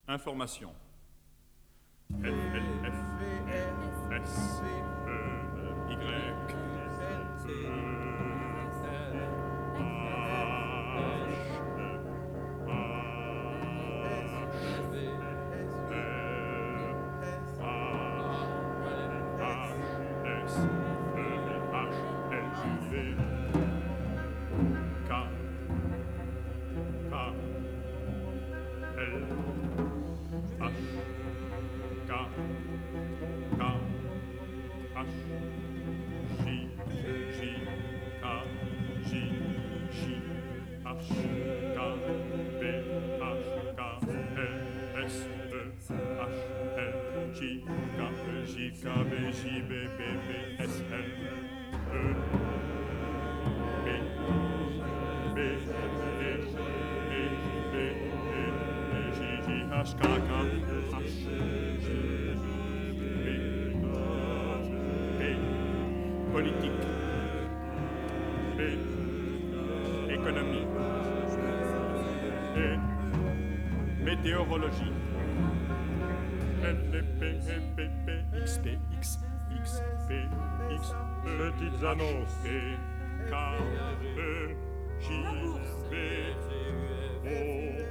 Information. L, L, F, S, E, Y, politique, économie, météorologie, X, P, X, X, P, X, petites annonces, K, E, J, B, O,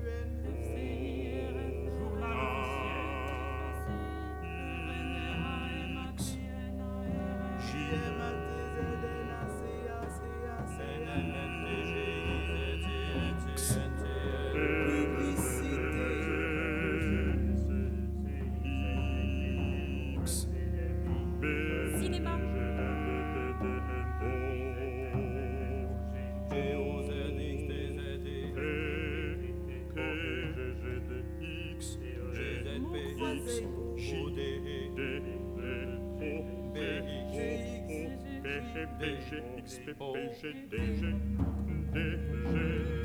X, P, P, G, D, G, D, G,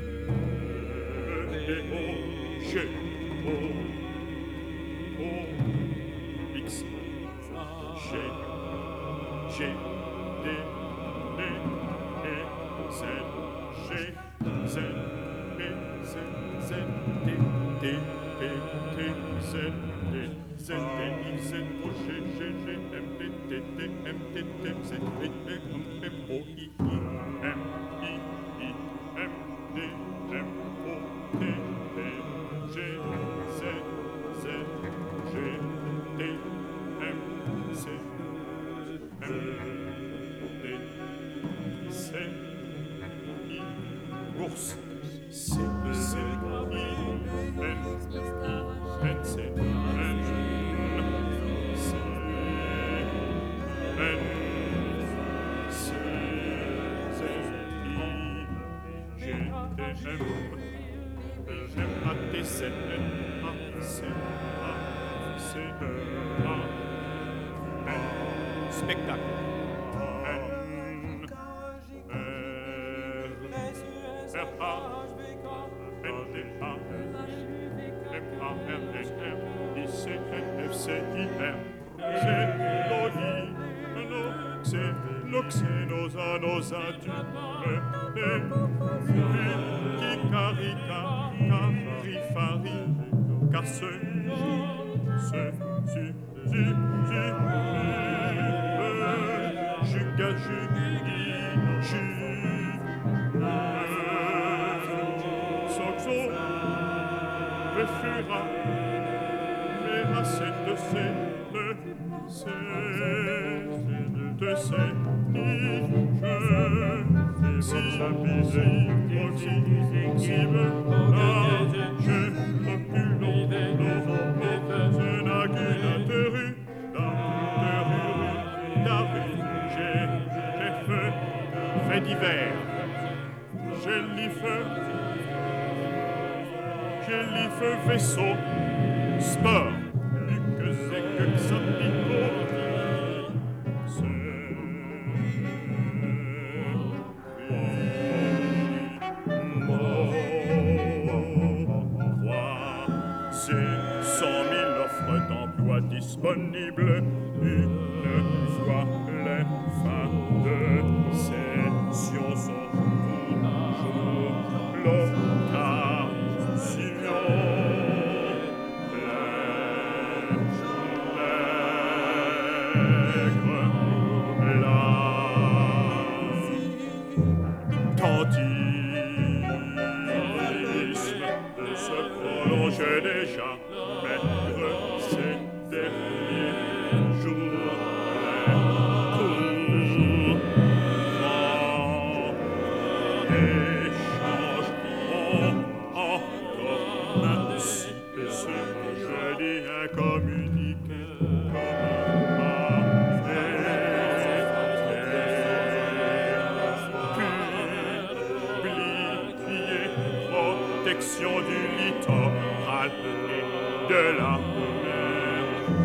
D, O, G, O, O, X, G, G, D, D, E, Z, G, Z, B, Z, Z, D, D, P, T, Z, D, Z, D, X, Z, O, G, G, G, M, D, T, T, M, T, T, Z, D, D, M, O, I, I, M, I, I, M, D, M, O, T, T, G, Z, Z, G, D, M, C, M, D, C, I, ours, C, C, I, N, I, N, C, N, C, N, C, Z, I, G, D, M, M, A, T, Z, N, A, C, A, C, A, N, spectacle, N, R, A, N, D, A, M, A, R, N, R, I, C, N, F, C, I, R, G, Lo, I, No, C, Nox, Nosa, Nosa, Du, Qui, Carica, Cari, Fari, Casse, Se, Su, Ju, Juga, Jugi, Ju, Soxo, Refura, Vera, c'est de C, le, C, de C, I, je, si, oxy, cible, la, je, oculon, je, nagula, teru, daru, j'ai feu, fait d'hiver, j'ai feu, vaisseau, sport, que c'est que ça pico, c'est 100 000 offres d'emploi disponibles une fois les fins de session sont toujours l'occasion Tantisme se prolongeait déjà, maigre ces derniers jours. Les changements encore si ce jeudi incommuniqué protection du littoral et de la mer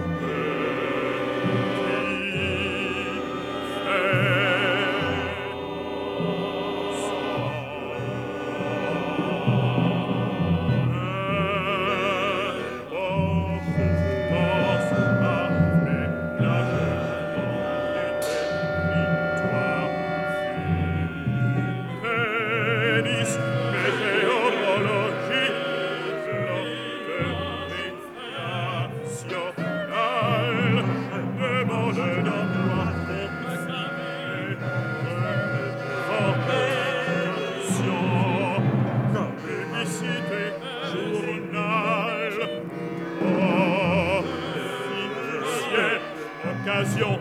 occasion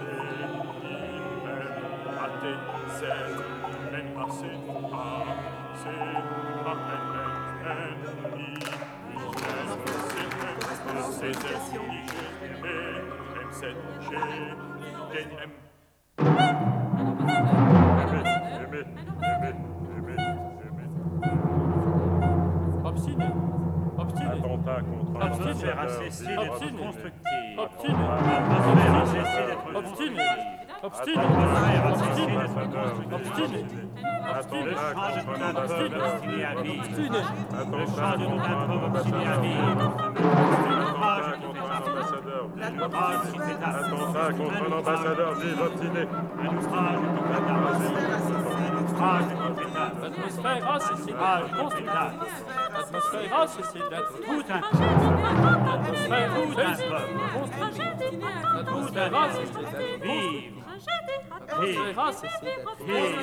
Obstiné. Attentat contre un L'atmosphère a ambassadeur cessé des d'être États-Unis. constructive. Obstiné. L'atmosphère a cessé d'être Obstiné. constructive. Obstiné. L'atmosphère a cessé Obstiné. d'être constructive. Obstiné. Le Attentat change contre de un notre peuple ambassadeur obstiné à des vivre. Obstiné. Le Attentat chant de contre notre un peuple obstiné à ambassadeur vivre. Attentat contre un ambassadeur L'ouvrage qui fait ta Attentat contre un ambassadeur vive obstiné. un ouvrage qui fait ta ouvrage qui fait ta L'atmosphère a cessé ouvrage d'être qui fait constructive. ta L'atmosphère a cessé d'être tout un L'atmosphère a tout un cessé peuple d'être constructive. L'atmosphère a cessé d'être vive, L'atmosphère a cessé d'être vive,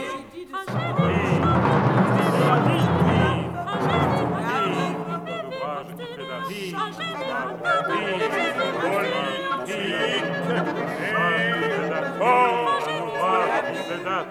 L'ouvrage qui fait la vie. L'ouvrage qui fait date.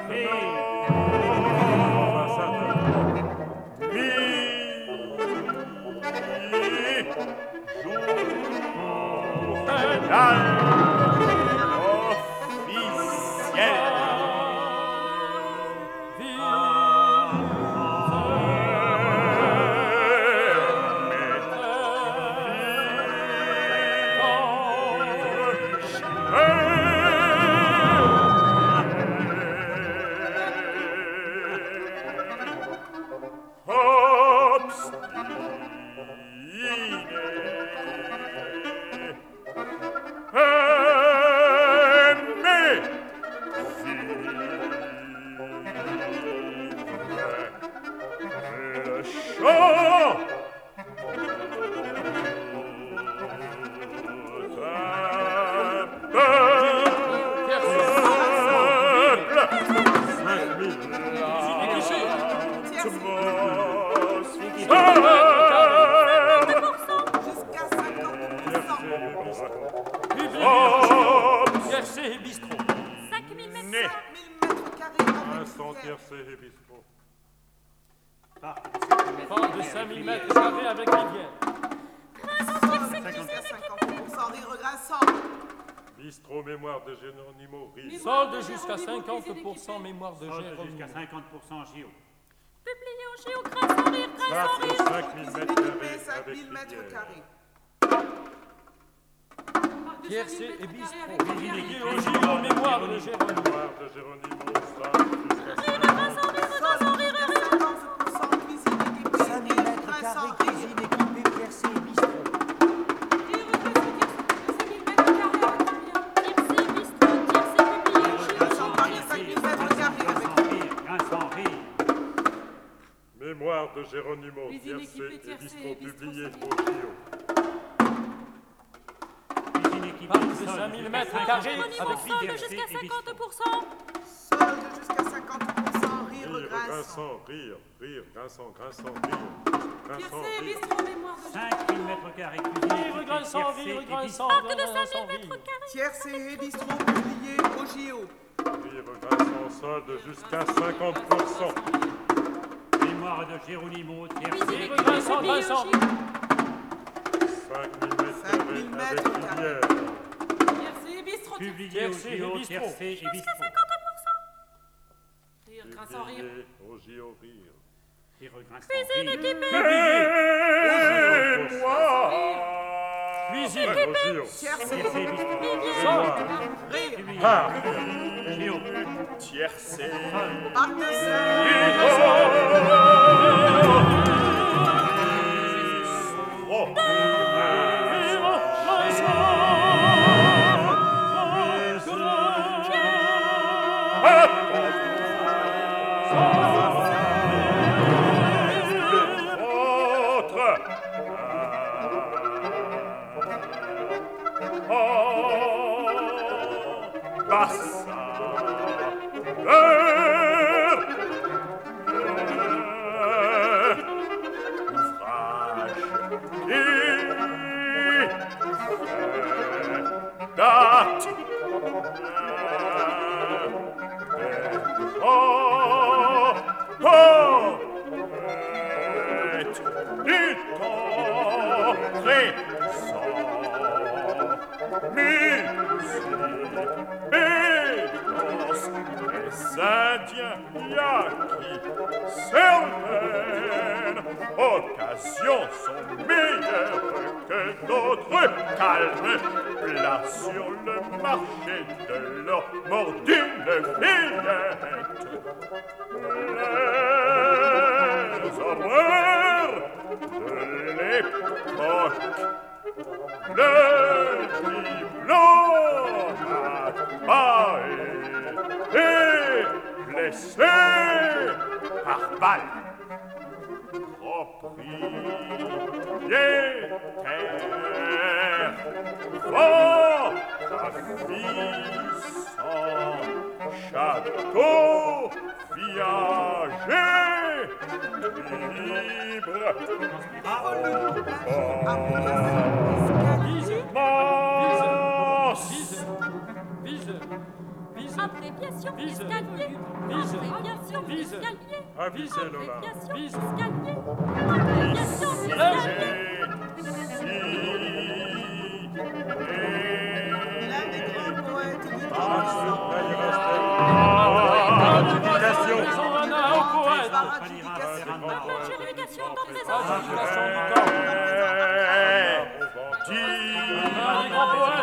Tiercé et bistrot. 5000 mètres. 5000 mètres carrés Instant tiercé et bistrot. Fort de 5000 mètres carrés avec rivière. jusqu'à 50%, rire grinçant. Bistrot mémoire de Géronimo Rive. Solde jusqu'à 50% mémoire de Jérôme. jusqu'à 50% Géo. Publié au Géo, grâce en rire, grâce en Parc de rire. 5000 Cuisine mètres équipée, carrés avec 5000 mètres rivière. carrés. Tiercé et bistrot. Cuisine Publié équipée, au Géo mémoire de Jérôme. Mémoire de Géronimo Solde jusqu'à Rire, grâce en rire, grâce en rire. 50%, cuisine équipée, 5000 rire mètres grinçant, carrés, rire. cuisine équipée, tiercé et bistrot. Tiercé, bistrot, tiercé, publié au Géo. Grinçant, Paris, 5000 mètres carrés avec Grinçant rire. Mémoire de Géronimo Cuisine Tiercé équipée, et tiercé, bistrot bistrot, publié Savigny. au Gio. Cuisine équipée, Parc de solde 5000 jusqu'à mètres 50%. carrés Géronimo avec solde rivière. jusqu'à et bistrot. 50%. solde jusqu'à 50%, rire Rire, grinçant. grinçant, rire, rire, grinçant, grinçant, rire, grinçant, Tiercé, rire. bistrot, mémoire de 5000 mètres carrés, cuisine Rire équipée, grinçant, tiercé rire et grinçant, bistrot. Que de grinçant, 5000 rire. mètres carrés. Tiercé et bistrot publié au JO. Rire, grinçant, solde jusqu'à 50%. Mémoire de Géronimo, tiercé Cuisine et équipée, Grinçant, publié au grinçant. Géo. 5000 mètres 5000 carrés mètres avec carrés. rivière. Tiercé, bistrot, publié au Tiercé et Géo, bistrot. tiercé et bistrot. rire, grinçant, rire. Publié au Gio rire. Rire grinçant Cuisine rire. équipée. Cuisine. Au Gio. Tiercé, Tiercé et bistrot. Mémoire. rire. Publié Ah. Géo. Tiercé. Arc de cerf. Oh. Date du temps récent. Musique et danse, les Indiens yaquis, certaines occasions sont meilleures que d'autres. Calme, place sur le marché de l'or, mort d'une fillette. Les horreurs de l'époque. Le diplomate a été blessé par balle. Propriétaire, ravissant, château, viager, libre, Abréviation Vise. escalier. Vise. Abréviation Vise. escalier. Avise, Lola. Abréviation Vise. escalier. Abréviation escalier. L'un des grands poètes du temps. Adjudication. Au poète. Par adjudication. Adjudication d'ordre des Adjudication du enfants. temps. Dis. Un des grands poètes.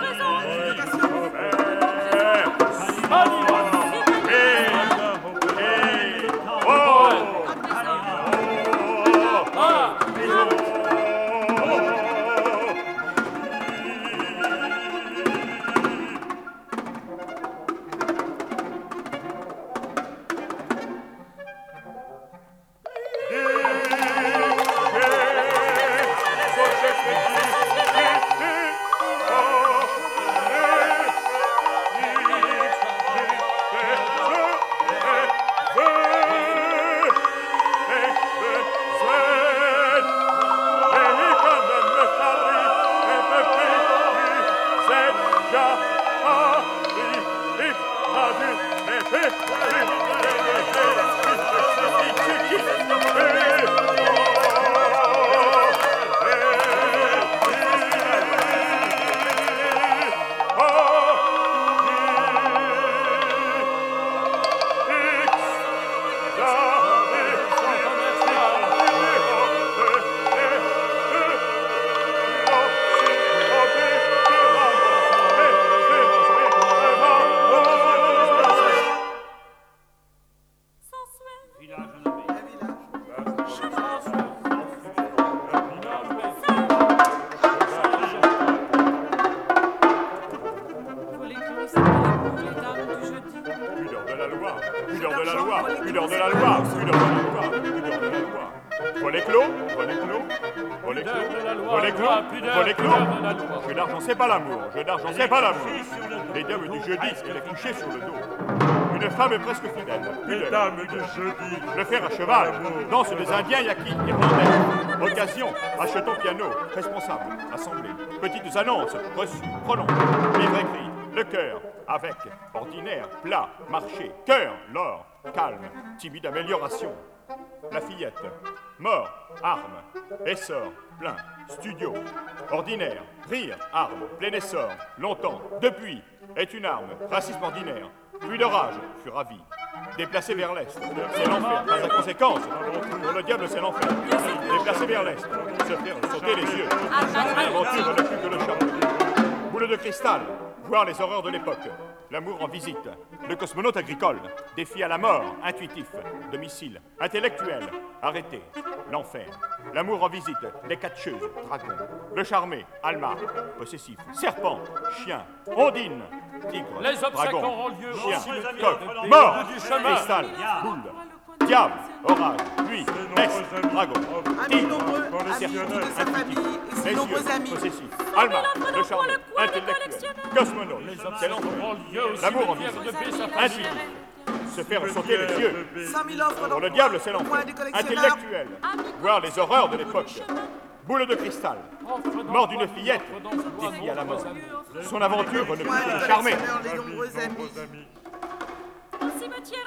Jeu d'argent, c'est pas l'amour. Jeu d'argent, c'est pas l'amour. Les dames du jeudi, elle est couchée sur le dos. Une femme est presque fidèle. Les dames du jeudi. Le fer à cheval. Danse des Indiens yaquis, irlandais. Occasion. Achetons piano. Responsable. Assemblée. Petites annonces. Reçues. Pronoms. Livre écrit. Le cœur. Avec. Ordinaire. Plat. Marché. Cœur. L'or. Calme. Timide amélioration. La fillette. Mort. Arme. Essor. Plein. Studio. Ordinaire. Rire. Arme. Plein essor. Longtemps. Depuis. Est une arme. Racisme ordinaire. Plus de rage. Fut ravi. Déplacé vers l'est. C'est l'enfer. Par sa conséquence. Pour le diable, c'est l'enfer. Déplacé vers l'est. Se faire sauter les yeux. L'aventure ne fut que le chapeau. Boule de cristal. Voir les horreurs de l'époque. L'amour en visite. Le cosmonaute agricole. Défi à la mort. Intuitif. Domicile. Intellectuel. Arrêté. L'enfer. L'amour en visite. Les catcheuses. Dragon. Le charmé. Alma. Possessif. Serpent. Chien. Ondine. Tigre. Les obsèques Dragon. auront lieu Chien. aussi le Coq. des Mort. bouts du chemin. Cristal. Boule. Diable. Orage. Pluie. Peste. Dragon. Amis Tigre. nombreux, amis Possessionneur. de sa famille et Les ses yeux. nombreux amis. Possessif. Alma. Le charmé. Intellectuel. Cosmonaute. Les C'est obsèques l'enfer. auront lieu au L'amour en cimetière de visite. paix sa famille. Intuitif. Se faire sauter les yeux. 5000 offres Pour le d'emploi, diable, c'est au point l'enfer. des collectionneurs. Intellectuel. Voir les horreurs de l'époque. Boule de cristal. Mort d'une fillette. Défi à la mort. Son aventure ne Point peut des plus charmer. collectionneurs, les nombreux amis. Au cimetière de baie.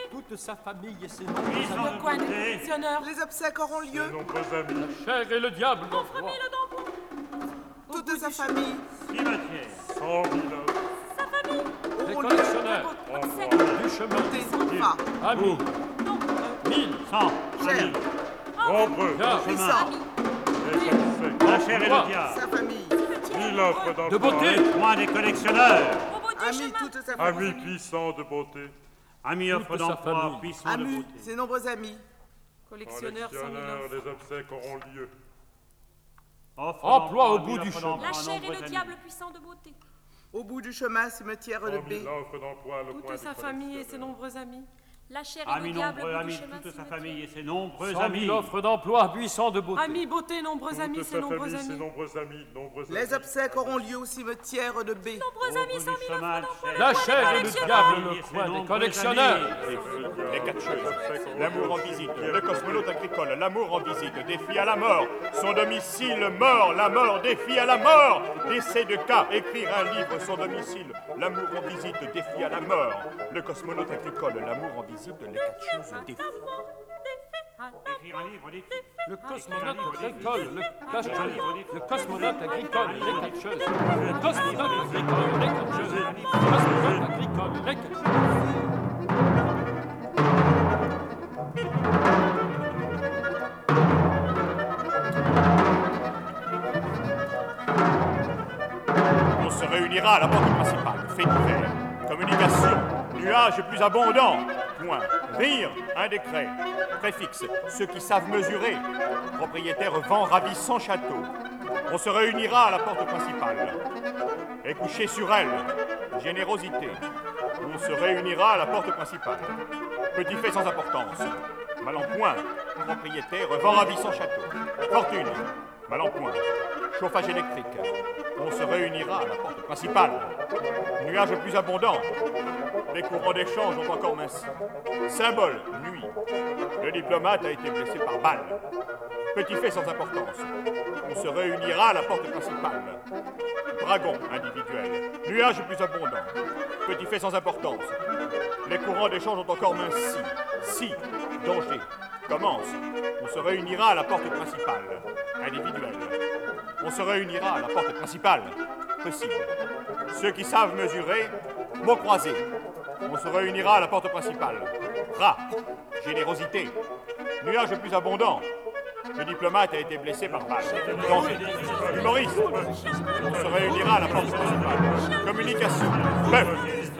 toute sa famille et ses Le nombreux coin amis. des collectionneurs. Les obsèques auront lieu. Ses nombreux amis. Cher et le diable En l'envoient. famille, le d'emploi. Toute sa famille. Cimetière. 100 000 hommes. Sa famille. Les Auront lieu. collectionneurs. Obsèques. Du chemin. Des sans Amis. Nombreux. 1000. 100. Cher. Amis. Nombreux. Gars. Puissant. Les obsèques. La chair et Roi. le diable. Sa famille. 1000 offres d'emploi. De beauté. Point des collectionneurs. Au bout du Amis, chemin. toute sa Amis famille. puissants de beauté. Amis offre Toute sa d'emploi, famille. puissants de Amus, beauté. ses nombreux amis. Collectionneurs, 100 000 Collectionneurs, offres. les obsèques auront lieu. Offre Emploi d'emploi, au bout amis, du offre chemin. d'emploi, La chair et nombreux le amis. diable puissant de beauté. Au bout du chemin, cimetière 100 de 000 B. offres d'emploi, le point Toute sa des famille et ses collectionneurs. nombreux amis. La chair et Amis le diable au nombreux, bout du amis, chemin. toute sa cimetière. famille et ses nombreux 100 amis. 000 offres d'emploi puissants de beauté. Amis, beauté, nombreux amis, Toute ses sa nombreux famille, ses amis. nombreux amis, nombreux amis. Les obsèques auront lieu au cimetière de B. Nombreux amis, 100 000 offres d'emploi. La chair et le diable le coin des collectionneurs. Les catcheuses, l'amour en visite, le cosmonaute agricole, l'amour en visite, défi à la mort, son domicile mort, la mort défi à la mort, décès de cas, écrire un livre, son domicile, l'amour en visite, défi à la mort, le cosmonaute agricole, l'amour en visite, les catcheuses, défi. Écrire un livre, des Le cosmonaute agricole, le catcheur. Le cosmonaute agricole, les catcheuses. Le cosmonaute agricole, les catcheuses. Le cosmonaute agricole, les catcheuses. On se réunira à la porte principale, fait divers, communication, nuages plus abondants, point, rire, un décret, préfixe, ceux qui savent mesurer, propriétaire vent ravissant château. On se réunira à la porte principale, et couché sur elle, générosité. On se réunira à la porte principale, petit fait sans importance, mal en point, propriétaire vent ravissant château, fortune, mal en point, chauffage électrique. On se réunira à la porte principale. Nuages plus abondants. Les courants d'échange ont encore minci. Symbole, nuit. Le diplomate a été blessé par balle. Petit fait sans importance. On se réunira à la porte principale. Dragon individuel. Nuages plus abondants. Petit fait sans importance. Les courants d'échange ont encore minci. Si, danger. Commence. On se réunira à la porte principale. Individuel. On se réunira à la porte principale. Possible. Ceux qui savent mesurer, mots croisés. On se réunira à la porte principale. Rat. Générosité. Nuages plus abondants. Le diplomate a été blessé par balle. Danger. Humoriste. On se réunira à la porte principale. Communication. Peuple.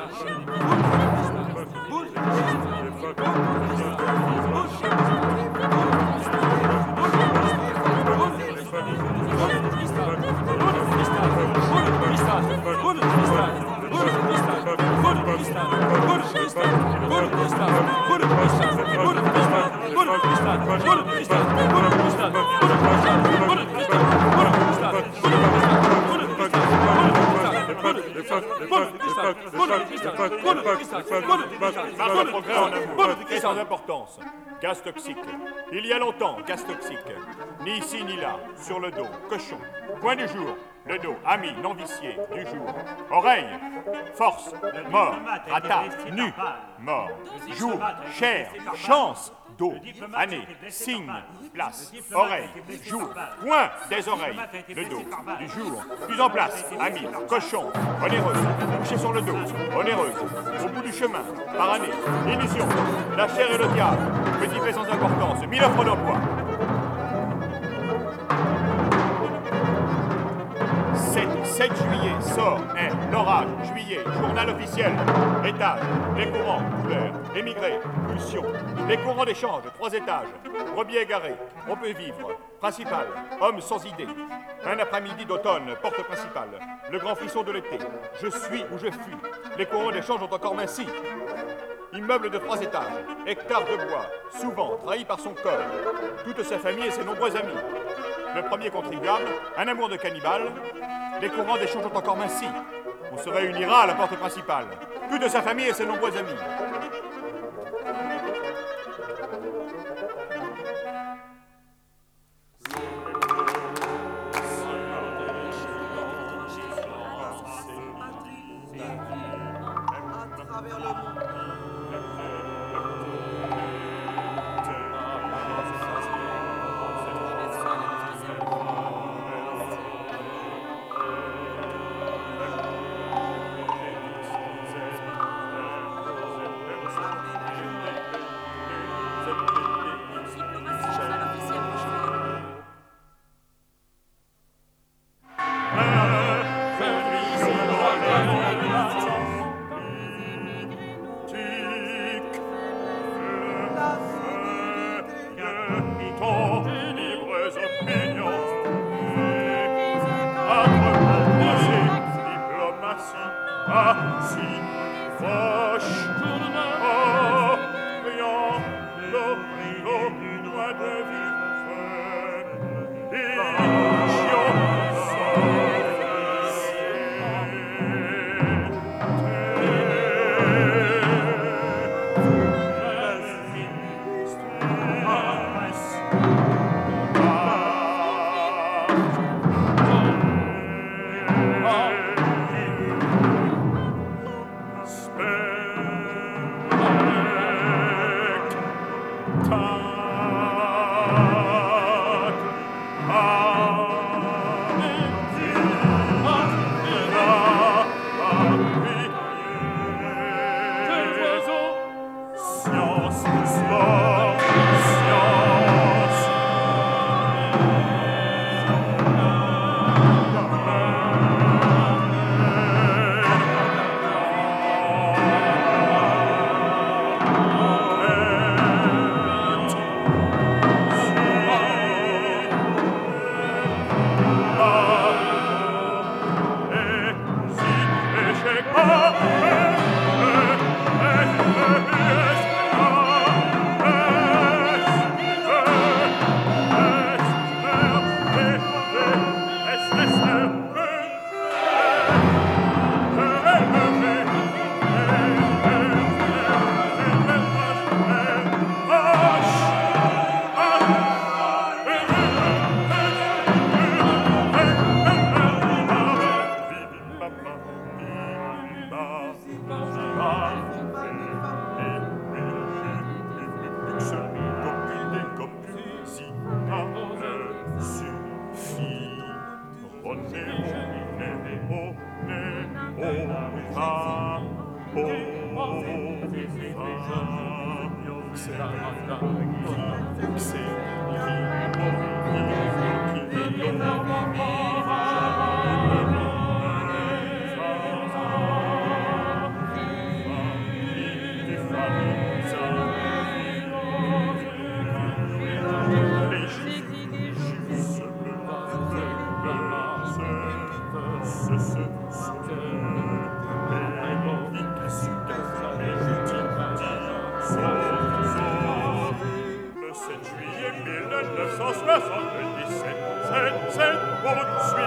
Marche de progrès en amour, et sans importance. Gaz toxique. Il y a longtemps, gaz toxique. Ni ici ni là, sur le dos, cochon. Point du jour, le dos, ami, non vicié, du jour. Oreille, force, mort, attaque, nu, mort. Jour, chair, chance, dos, année, signe, place, oreille, jour, point des oreilles, le dos, du jour, plus en place, ami, cochon, onéreuse, couché sur le dos, onéreuse, au bout du chemin, par année, illusion, la chair et le diable, petit fait sans importance, 1000 offres d'emploi. 7 juillet, sort, l'orage, juillet, journal officiel, étage, les courants, couleurs, émigrés, pulsion, les courants d'échange, 3 étages, brebis égaré, on peut vivre, principal, homme sans idée, un après-midi d'automne, porte principale, le grand frisson de l'été, je suis où je fuis, les courants d'échange ont encore minci, immeuble de 3 étages, hectares de bois, souvent trahi par son corps, toute sa famille et ses nombreux amis. Le premier contribuable, un amour de cannibale, les courants d'échange ont encore minci. On se réunira à la porte principale, toute sa famille et ses nombreux amis. À travers le monde. si proche. Jour de neuf, Oh, riant, l'eau, loin de vivre. Et chiant, quel oiseau, Science, sport, science. Le 7 juillet 1977, 7 au-dessus